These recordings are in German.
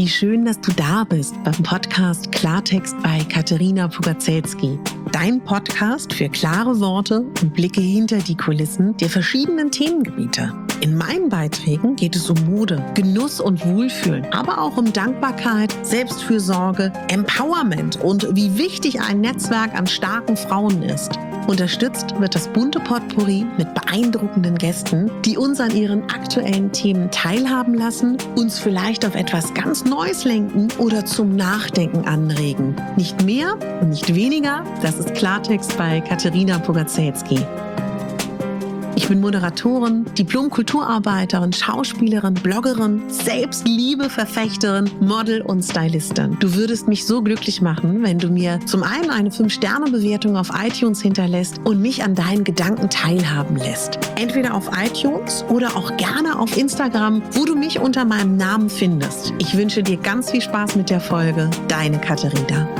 Wie schön, dass du da bist beim Podcast Klartext bei Katerina Pugacelski. Dein Podcast für klare Worte und Blicke hinter die Kulissen der verschiedenen Themengebiete. In meinen Beiträgen geht es um Mode, Genuss und Wohlfühlen, aber auch um Dankbarkeit, Selbstfürsorge, Empowerment und wie wichtig ein Netzwerk an starken Frauen ist. Unterstützt wird das bunte Potpourri mit beeindruckenden Gästen, die uns an ihren aktuellen Themen teilhaben lassen, uns vielleicht auf etwas ganz Neues lenken oder zum Nachdenken anregen. Nicht mehr und nicht weniger, das ist Klartext bei Katerina Pugacelski. Ich bin Moderatorin, Diplom-Kulturarbeiterin, Schauspielerin, Bloggerin, Selbstliebe-Verfechterin, Model und Stylistin. Du würdest mich so glücklich machen, wenn du mir zum einen eine 5-Sterne-Bewertung auf iTunes hinterlässt und mich an deinen Gedanken teilhaben lässt. Entweder auf iTunes oder auch gerne auf Instagram, wo du mich unter meinem Namen findest. Ich wünsche dir ganz viel Spaß mit der Folge. Deine Katerina.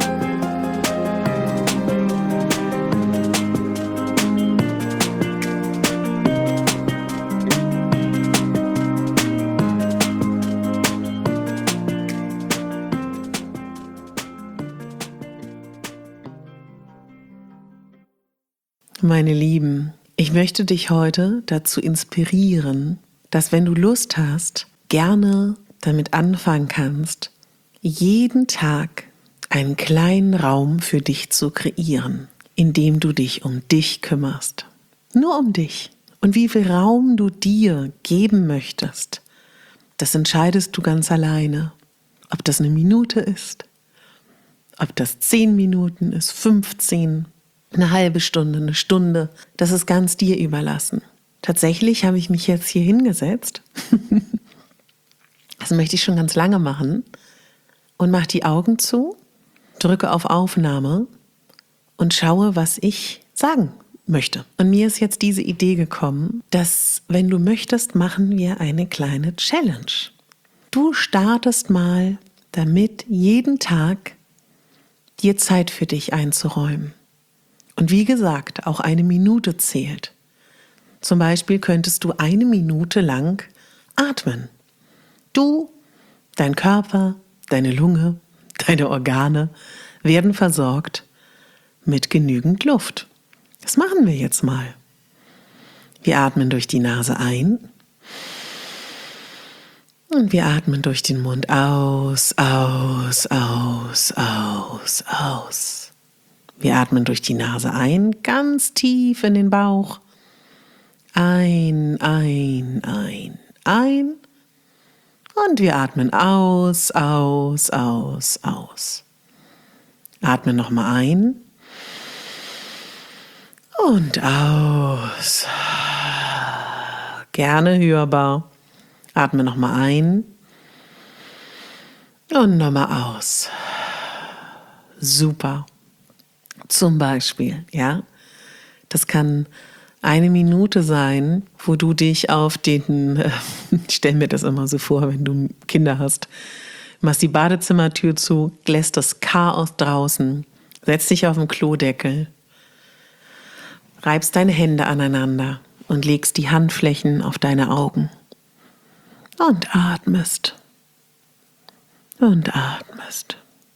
Meine Lieben, ich möchte dich heute dazu inspirieren, dass wenn du Lust hast, gerne damit anfangen kannst, jeden Tag einen kleinen Raum für dich zu kreieren, in dem du dich um dich kümmerst. Nur um dich. Und wie viel Raum du dir geben möchtest, das entscheidest du ganz alleine. Ob das 1 Minute ist, ob das 10 Minuten ist, 15, eine halbe Stunde, 1 Stunde, das ist ganz dir überlassen. Tatsächlich habe ich mich jetzt hier hingesetzt, das möchte ich schon ganz lange machen, und mache die Augen zu, drücke auf Aufnahme und schaue, was ich sagen möchte. Und mir ist jetzt diese Idee gekommen, dass, wenn du möchtest, machen wir eine kleine Challenge. Du startest mal damit, jeden Tag dir Zeit für dich einzuräumen. Und wie gesagt, auch 1 Minute zählt. Zum Beispiel könntest du 1 Minute lang atmen. Du, dein Körper, deine Lunge, deine Organe werden versorgt mit genügend Luft. Das machen wir jetzt mal. Wir atmen durch die Nase ein und wir atmen durch den Mund aus, aus, aus, aus, aus. Wir atmen durch die Nase ein, ganz tief in den Bauch. Ein. Und wir atmen aus, aus, aus, aus. Atmen nochmal ein. Und aus. Gerne hörbar. Atme nochmal ein. Und nochmal aus. Super. Zum Beispiel, ja, das kann 1 Minute sein, wo du dich auf den, ich stelle mir das immer so vor, wenn du Kinder hast, machst die Badezimmertür zu, lässt das Chaos draußen, setzt dich auf den Klodeckel, reibst deine Hände aneinander und legst die Handflächen auf deine Augen und atmest und atmest.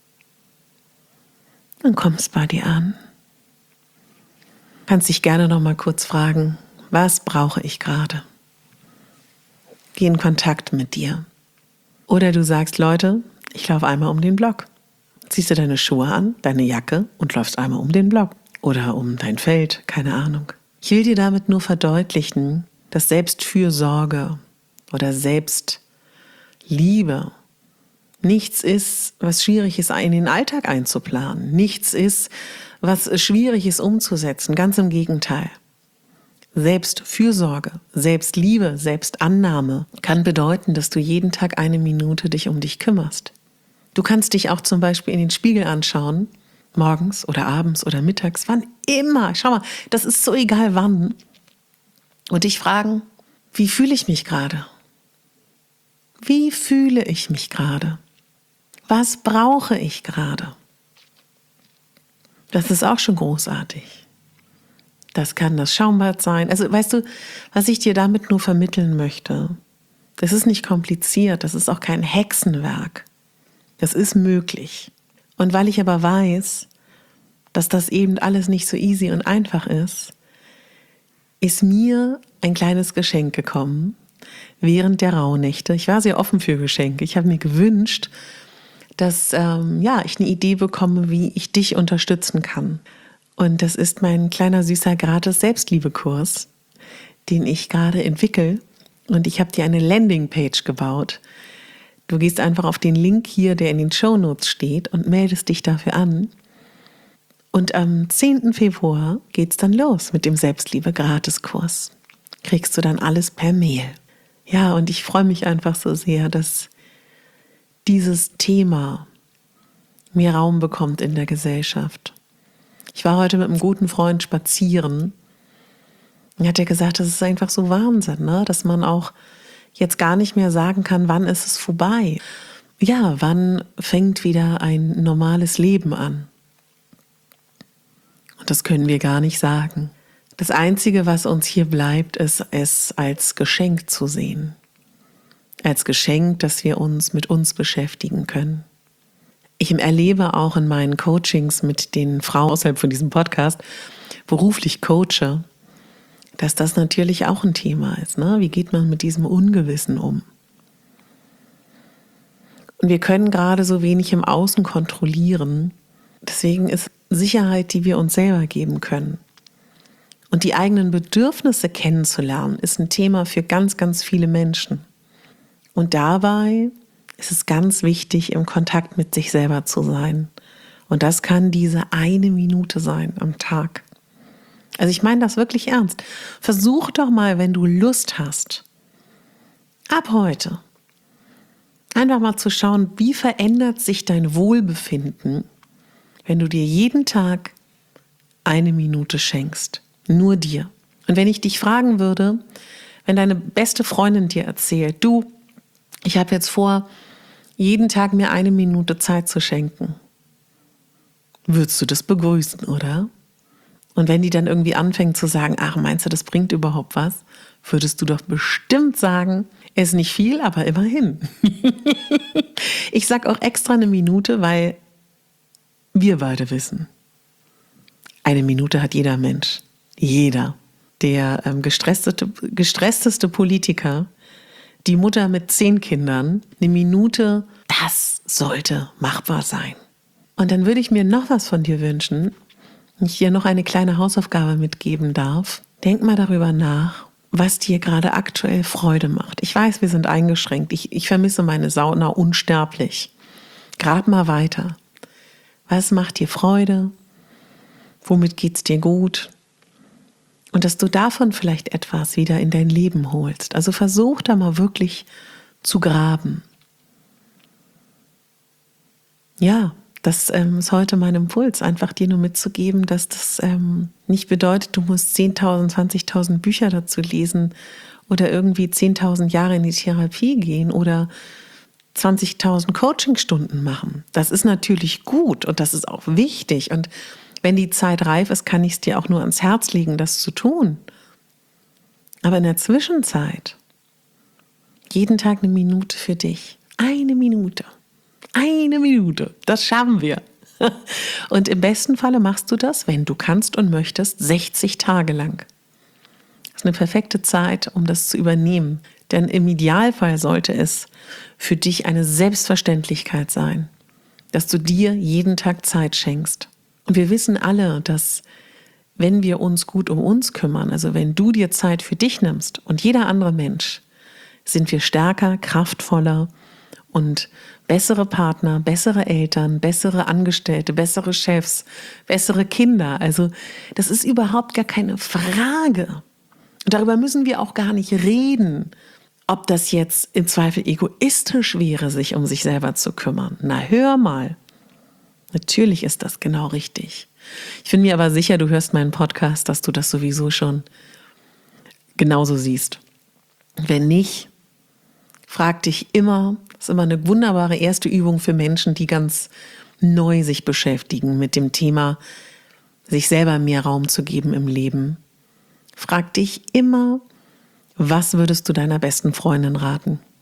Dann kommst bei dir an. Kannst dich gerne noch mal kurz fragen, was brauche ich gerade? Geh in Kontakt mit dir. Oder du sagst, Leute, ich laufe einmal um den Block. Ziehst du deine Schuhe an, deine Jacke und läufst einmal um den Block. Oder um dein Feld, keine Ahnung. Ich will dir damit nur verdeutlichen, dass Selbstfürsorge oder Selbstliebe nichts ist, was schwierig ist, in den Alltag einzuplanen. Nichts ist, was schwierig ist umzusetzen. Ganz im Gegenteil. Selbstfürsorge, Selbstliebe, Selbstannahme kann bedeuten, dass du jeden Tag 1 Minute dich um dich kümmerst. Du kannst dich auch zum Beispiel in den Spiegel anschauen, morgens oder abends oder mittags, wann immer. Schau mal, das ist so egal wann. Und dich fragen, wie fühle ich mich gerade? Wie fühle ich mich gerade? Was brauche ich gerade? Das ist auch schon großartig. Das kann das Schaumbad sein. Also weißt du, was ich dir damit nur vermitteln möchte? Das ist nicht kompliziert, das ist auch kein Hexenwerk. Das ist möglich. Und weil ich aber weiß, dass das eben alles nicht so easy und einfach ist mir ein kleines Geschenk gekommen während der Rauhnächte. Ich war sehr offen für Geschenke. Ich habe mir gewünscht, dass ich eine Idee bekomme, wie ich dich unterstützen kann. Und das ist mein kleiner, süßer, gratis Selbstliebe-Kurs, den ich gerade entwickle. Und ich habe dir eine Landingpage gebaut. Du gehst einfach auf den Link hier, der in den Shownotes steht, und meldest dich dafür an. Und am 10. Februar geht's dann los mit dem Selbstliebe-Gratiskurs. Kriegst du dann alles per Mail. Ja, und ich freue mich einfach so sehr, dass dieses Thema mehr Raum bekommt in der Gesellschaft. Ich war heute mit einem guten Freund spazieren und hat er gesagt, das ist einfach so Wahnsinn, ne? Dass man auch jetzt gar nicht mehr sagen kann, wann ist es vorbei. Ja, wann fängt wieder ein normales Leben an? Und das können wir gar nicht sagen. Das Einzige, was uns hier bleibt, ist es als Geschenk zu sehen. Als Geschenk, dass wir uns mit uns beschäftigen können. Ich erlebe auch in meinen Coachings mit den Frauen außerhalb von diesem Podcast, beruflich coache, dass das natürlich auch ein Thema ist. Ne? Wie geht man mit diesem Ungewissen um? Und wir können gerade so wenig im Außen kontrollieren. Deswegen ist Sicherheit, die wir uns selber geben können. Und die eigenen Bedürfnisse kennenzulernen, ist ein Thema für ganz, ganz viele Menschen. Und dabei ist es ganz wichtig, im Kontakt mit sich selber zu sein. Und das kann diese 1 Minute sein am Tag. Also ich meine das wirklich ernst. Versuch doch mal, wenn du Lust hast, ab heute einfach mal zu schauen, wie verändert sich dein Wohlbefinden, wenn du dir jeden Tag 1 Minute schenkst. Nur dir. Und wenn ich dich fragen würde, wenn deine beste Freundin dir erzählt, du, ich habe jetzt vor, jeden Tag mir 1 Minute Zeit zu schenken, würdest du das begrüßen, oder? Und wenn die dann irgendwie anfängt zu sagen, ach, meinst du, das bringt überhaupt was? Würdest du doch bestimmt sagen, ist nicht viel, aber immerhin. Ich sag auch extra 1 Minute, weil wir beide wissen, 1 Minute hat jeder Mensch. Jeder. Der gestressteste Politiker, die Mutter mit 10 Kindern, 1 Minute, das sollte machbar sein. Und dann würde ich mir noch was von dir wünschen, wenn ich dir noch eine kleine Hausaufgabe mitgeben darf. Denk mal darüber nach, was dir gerade aktuell Freude macht. Ich weiß, wir sind eingeschränkt. Ich vermisse meine Sauna unsterblich. Grab mal weiter. Was macht dir Freude? Womit geht's dir gut? Und dass du davon vielleicht etwas wieder in dein Leben holst. Also versuch da mal wirklich zu graben. Ja, das ist heute mein Impuls, einfach dir nur mitzugeben, dass das nicht bedeutet, du musst 10.000, 20.000 Bücher dazu lesen oder irgendwie 10.000 Jahre in die Therapie gehen oder 20.000 Coachingstunden machen. Das ist natürlich gut und das ist auch wichtig. Und wenn die Zeit reif ist, kann ich es dir auch nur ans Herz legen, das zu tun. Aber in der Zwischenzeit, jeden Tag 1 Minute für dich. 1 Minute. 1 Minute. Das schaffen wir. Und im besten Falle machst du das, wenn du kannst und möchtest, 60 Tage lang. Das ist eine perfekte Zeit, um das zu übernehmen. Denn im Idealfall sollte es für dich eine Selbstverständlichkeit sein, dass du dir jeden Tag Zeit schenkst. Und wir wissen alle, dass wenn wir uns gut um uns kümmern, also wenn du dir Zeit für dich nimmst und jeder andere Mensch, sind wir stärker, kraftvoller und bessere Partner, bessere Eltern, bessere Angestellte, bessere Chefs, bessere Kinder. Also das ist überhaupt gar keine Frage. Und darüber müssen wir auch gar nicht reden, ob das jetzt im Zweifel egoistisch wäre, sich um sich selber zu kümmern. Na, hör mal. Natürlich ist das genau richtig. Ich bin mir aber sicher, du hörst meinen Podcast, dass du das sowieso schon genauso siehst. Wenn nicht, frag dich immer, das ist immer eine wunderbare erste Übung für Menschen, die ganz neu sich beschäftigen mit dem Thema, sich selber mehr Raum zu geben im Leben. Frag dich immer, was würdest du deiner besten Freundin raten?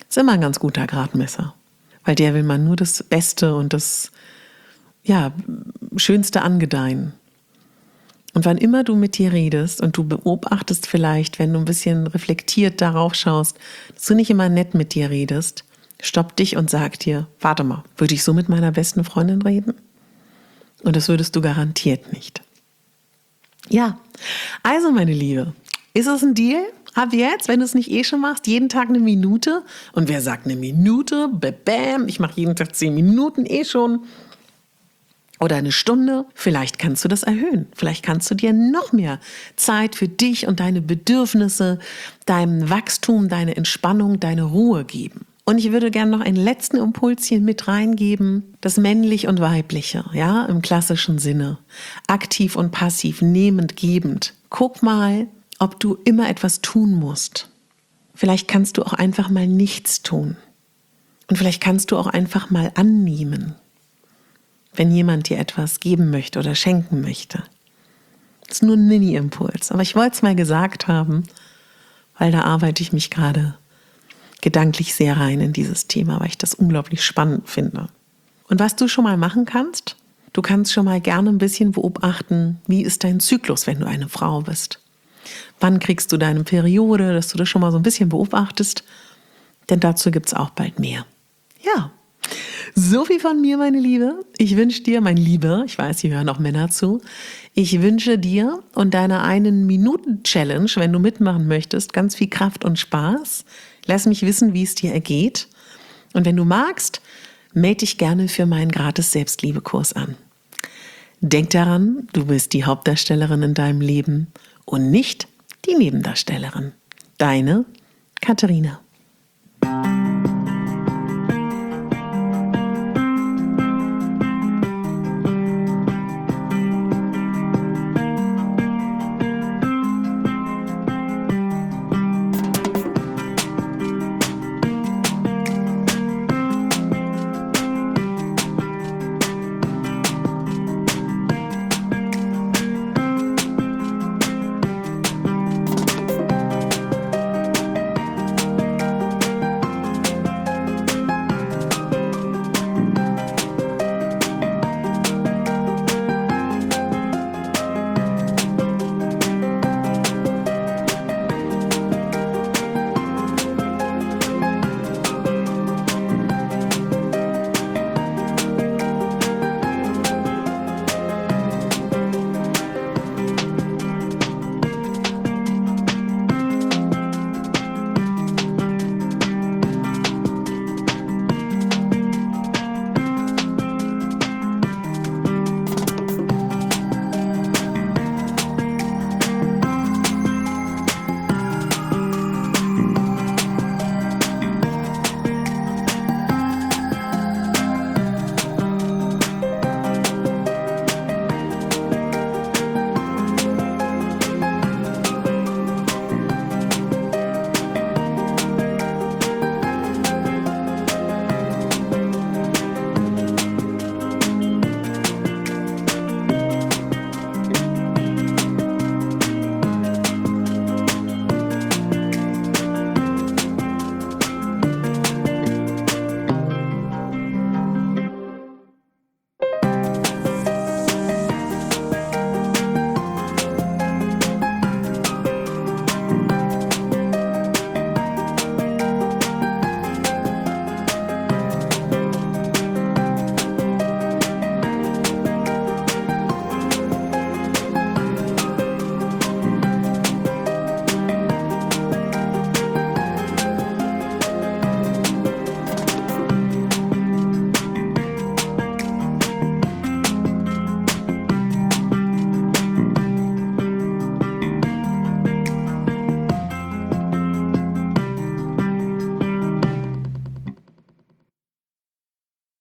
ist immer ein ganz guter Gradmesser, weil der will man nur das Beste und das Schönste angedeihen. Und wann immer du mit dir redest und du beobachtest vielleicht, wenn du ein bisschen reflektiert darauf schaust, dass du nicht immer nett mit dir redest, stopp dich und sag dir, warte mal, würde ich so mit meiner besten Freundin reden? Und das würdest du garantiert nicht. Ja, also meine Liebe, ist es ein Deal? Ab jetzt, wenn du es nicht schon machst, jeden Tag eine Minute. Und wer sagt eine Minute? Bam, ich mache jeden Tag 10 Minuten schon. Oder eine Stunde. Vielleicht kannst du das erhöhen. Vielleicht kannst du dir noch mehr Zeit für dich und deine Bedürfnisse, dein Wachstum, deine Entspannung, deine Ruhe geben. Und ich würde gerne noch einen letzten Impuls hier mit reingeben. Das Männliche und Weibliche, ja, im klassischen Sinne. Aktiv und passiv, nehmend, gebend. Guck mal, ob du immer etwas tun musst. Vielleicht kannst du auch einfach mal nichts tun. Und vielleicht kannst du auch einfach mal annehmen, wenn jemand dir etwas geben möchte oder schenken möchte. Das ist nur ein Mini-Impuls. Aber ich wollte es mal gesagt haben, weil da arbeite ich mich gerade gedanklich sehr rein in dieses Thema, weil ich das unglaublich spannend finde. Und was du schon mal machen kannst, du kannst schon mal gerne ein bisschen beobachten, wie ist dein Zyklus, wenn du eine Frau bist. Wann kriegst du deine Periode, dass du das schon mal so ein bisschen beobachtest, denn dazu gibt es auch bald mehr. Ja, so viel von mir, meine Liebe. Ich wünsche dir, mein Lieber, ich weiß, hier hören auch Männer zu, ich wünsche dir und deiner 1-Minuten-Challenge, wenn du mitmachen möchtest, ganz viel Kraft und Spaß. Lass mich wissen, wie es dir ergeht. Und wenn du magst, melde dich gerne für meinen gratis Selbstliebe-Kurs an. Denk daran, du bist die Hauptdarstellerin in deinem Leben und nicht die Nebendarstellerin. Deine Katharina.